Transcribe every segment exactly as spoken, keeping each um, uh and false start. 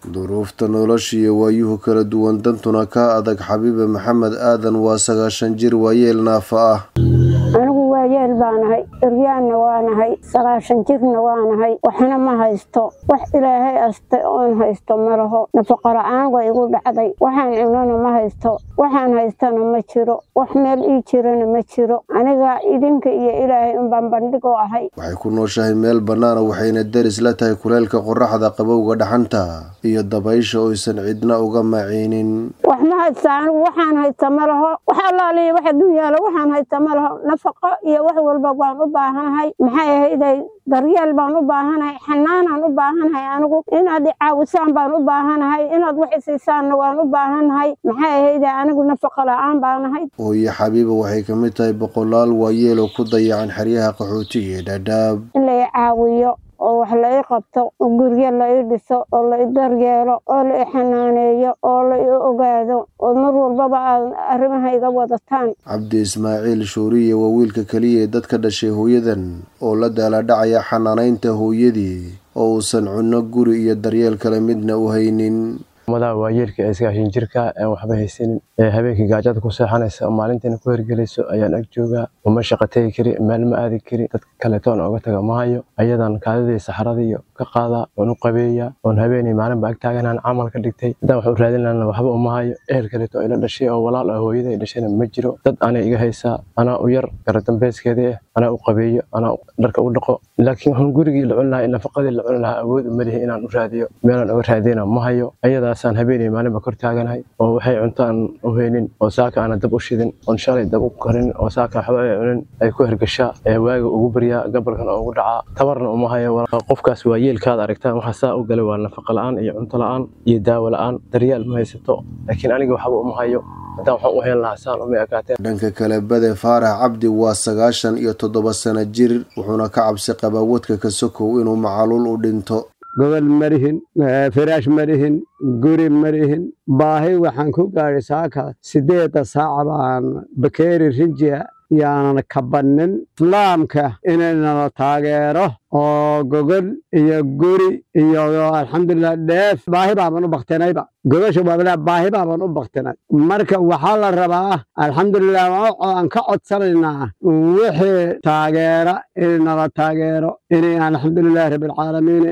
duruufta nolosha iyo waayuhu kala duwan dantuna ka adag. Xabiibe Maxamed Aadan waa sagaashan jir waayeel naafa ah. anigu waayeel baanahay, iryaanna waanahay, sagaashan jirna waanahay, waxna ma haysto, wax ilaahay astay oon haysto ma laho. nafaqo la'aan way igu dhacday, waxaan cunana ma haysto, waxaan haystana ma jiro, wax meel ii jirana ma jiro. aniga idinka iyo ilaahay unbaan bandhig u ahay. waxay ku nooshahay meel bannaan waxayna daris la tahay kuleylka qorraxda, qabowga dhaxanta iyo dabaysha oo aysan cidna uga maciinin. wax ma haysto, anigu waxaan haysta ma laho, wax allaaliya wax adduun yaalo waxaan haysta ma laho. nafaqo iyo wax walba waan u baahanahay. maxay ahayday daryeel baan u baahanahay, xanaanaan u baahanahay, anigu inaad i caawisaan baan u baahanahay, inaad wax isiisaanna waan u baahanahay. maxay ahayday anigu nafaqo la'aan baanahay. hooye Xabiibe waxay ka mid tahay boqolaal waayeel oo ku dayacan xeryaha qaxootiga ee Dadaab. in la i caawiyo oo wax la ii qabto, oo guryo la ii dhiso, oo la i daryeelo, oo la i xanaaneeyo, oo la i ogaado, oo mar walbaba aad arrimahayga wadataan. Cabdi Ismaaciil Shuuriye waa wiilka kaliya ee dadka dhashay hooyadan oo la daala dhacaya xanaanaynta hooyadii oo uusan cunno, guri iyo daryeel kale midna u haynin. madaxa waayeelka ee sagaashan jirka ee waxba haysanin ee habeenkii gaajada ku seexanaysa oo maalintiina ku hirgelayso ayaan ag joogaa. uma shaqo tagi kari, meel ma aadi kari, dadka kaleetoon oga taga ma hayo. ayadan kaadidii saxaradii iyo ka qaadaa oon u qabeeyaa oon habeenii maalinba ag taaganaan camal ka dhigtay. haddaan wax u raadin lahana waxba uma hayo. ehel kaleeto ila dhashay oo walaal ah hooyada ay dhashayna ma jiro. dad anay iga haysaa, anaa u yar garadambeyskeedii ah, anaa u qabeeyo, anaa dharka u dhaqo. laakiin waxaan gurigii la cuni lahaa, nafaqadii la cuni lahaa awood uma lihi inaan u raadiyo, meelaan uga raadina ma hayo. ayadaasaan habeenii maalinba kor taaganahay oo waxay cunto aan u haynin, oo saaka aana dab u shidin, oon shalay dab u karin, oo saaka waxba ay cunin ay ku hirgashaa ee waaga ugu baryaa, gabalkan oo ugu dhacaa. tabarna uma hayo. qofkaas waayeelkaad aragtaan waxa saa u galay waa nafaqo la'aan iyo cunto la'aan iyo daawo la'aan. daryeel ma haysato, laakiin aniga waxba uma hayo. haddaan waxaan u hayn lahaa saan uma ekaateen. dhanka kale Bade Faarax Cabdi waa sagaashan iyo toddoba sano jir, wuxuuna ka cabsi qabaa wadka ka sokow inuu macaluul u dhinto. gobol marihin, firaash marihin, guri marihin. baahi waxaan ku gaadhay saaka sideeda saaca baan bakeeri rinjiya yaanan kabannin. islaamka inayna taageero oo gogol iyo guri iyo alxamdulilah dheef baahi baaban u baktinayba. gogosha waa baahi baaban u baktinay. marka waxaa la rabaa alxamdulilah aan ka codsanaynaa wixii taageera inala taageero, inay alxamdulilah rabbilcaalamiin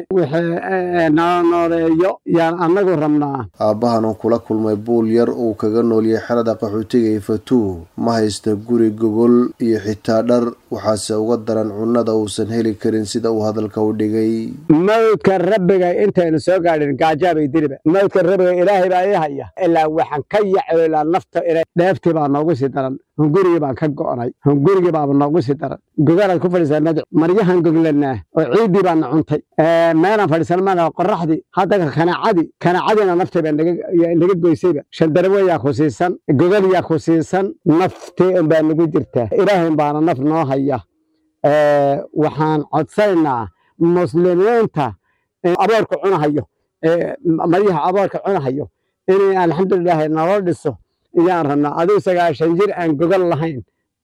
wixii nala nooleeyo yaan annagu rabnaa. aabbahan oo kula kulmay buul yar uu kaga noolyahay xerada qaxootiga ee Fatuu ma haysta guri, gogol iyo xitaa dhar. waxaase uga daran cunnada uusan heli karin sida uu hadalka u dhigay. mawdka rabbiga intaynu soo gaadhin gaajaabay diriba. mawdka rabbiga ilaahay baa ii haya, ilaa waxaan ka yaceelaa nafta ilaa dheeftii baa noogu sii daran. hungurigii baan ka go'nay, hungurigii baaba noogu sii daran. gogolaad ku fadhiisaa madax maryahan goglanaa oo ciiddii baana cuntay. meelaan fadhiisan mana qorraxdii, hadda kanaacadii kanaacadiina naftii baa naga goysayba. shandarawe yaa ku siisan, gogol yaa ku siisan, naftii unbaa nagu jirtaa. ilaahay baana naf noo haya. waxaan codsanaynaa muslimiinta aboorka cunahayo, maryaha aboorka cunahayo inay alxamdulilah naloo dhiso iyaan rabnaa. adigu sagaashan jir aan gogol lahayn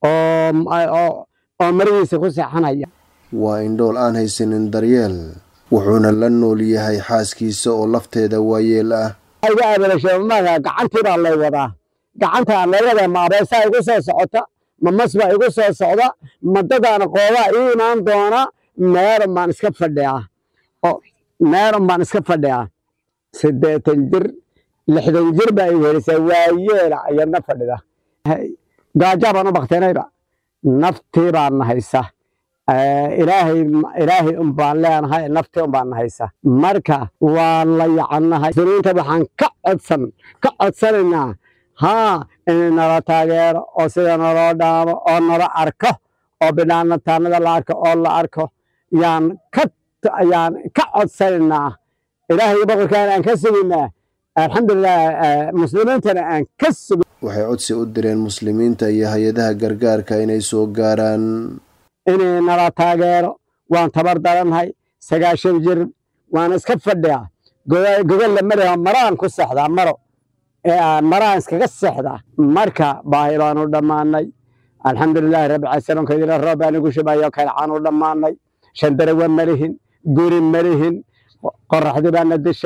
oo maryihiisa ku seexanaya. waa indhool aan haysanin daryeel, wuxuuna la nool yahay xaaskiisa oo lafteeda waayeel ah. iga abalasheemaga gacantii baa lay wadaa. gacanta nayada ma abeesaa igu soo socota, ma masbaa igu soo socda, ma dadaana qoobaa ii imaan doona. meeran baan iska fadhiyaa oo meeran baan iska fadhiyaa. siddeetan jir lixdan jir baa i welisay waayeela ayadna fadhida. gaaja baan u baktinayba, naftii baan haysa. ilaahay ilaahay un baan leenahay, naftii un baan haysa. marka waan la yacannahay. muslimiinta waxaan ka codsan ka codsanaynaa haa inay nala taageero oo sida naloo dhaamo oo nala arko oo bidhaanataanada la arko oo la arko yaan ka ayaan ka codsanaynaa. ilaahay boqorkaan aan ka sugaynaa. alxamdulilah muslimiintana aan ka sugay. waxay codsi u direen muslimiinta iyo hay-adaha gargaarka inay soo gaaraan, inay nala taageero. waan tabar darannahay, sagaashan jir waan iska fadhiyaa. gogol la marayo maraan ku seexdaa, maro maraan iskaga seexdaa. marka baahi baan u dhammaanay. alxamdulilah rabbilcaalamiin roob baan igu shubayo kalcaan u dhammaanay. shandarawe ma lihin, guri ma lihin, qorraxdii baana dishay,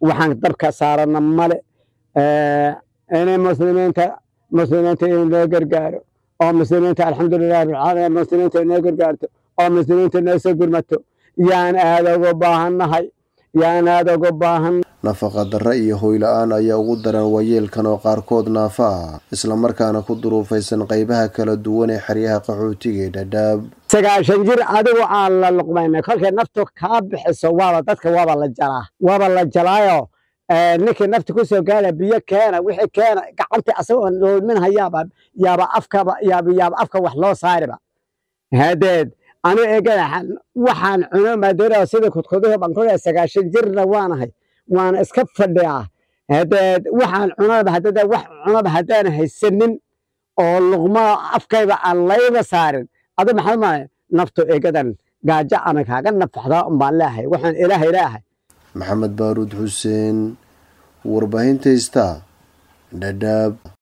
waxaan dabka saarana male inay muslimiinta muslimiinta inoo gargaaro oo muslimiinta alxamdulilah rabbilcaalamiin muslimiinta inoo gargaarto oo muslimiinta inoo soo gurmato yaan aada uga baahannahay yaan aada uga baahan nafaqa darra iyo hoy la-aan ayaa ugu daran waayeelkan oo qaarkood naafa ah islamarkaana ku duruufaysan qaybaha kala duwan ee xeryaha qaxootiga ee Dadaab. sagaashan jir adigu aan la luqmayna kolkay naftu kaa bixiso waaba dadka waaba la jalaa waaba la jalaayo ninkii nafta ku soo gaara biyo keena wixii keena gacanta asagoo noolmin hayaaba yaaba afka yaaba yaaba afka wax loo saariba hadeed anu eegana waxaan cuno maadara sida kudkuduhu bankoda sagaashan jirna waanahay waan iska fadhiyaa hadeed waxaan cunada hadada wax cunada hadaan haysanin oo luqma afkayba aan layba saarin adu maxaa ma naftu eegadan gaajo ama kaaga nafaxda um baan leeyahay waxaan ilaahay ilaahay Maxamed Baaruud Xuseen warbaahinta Star Dadaab.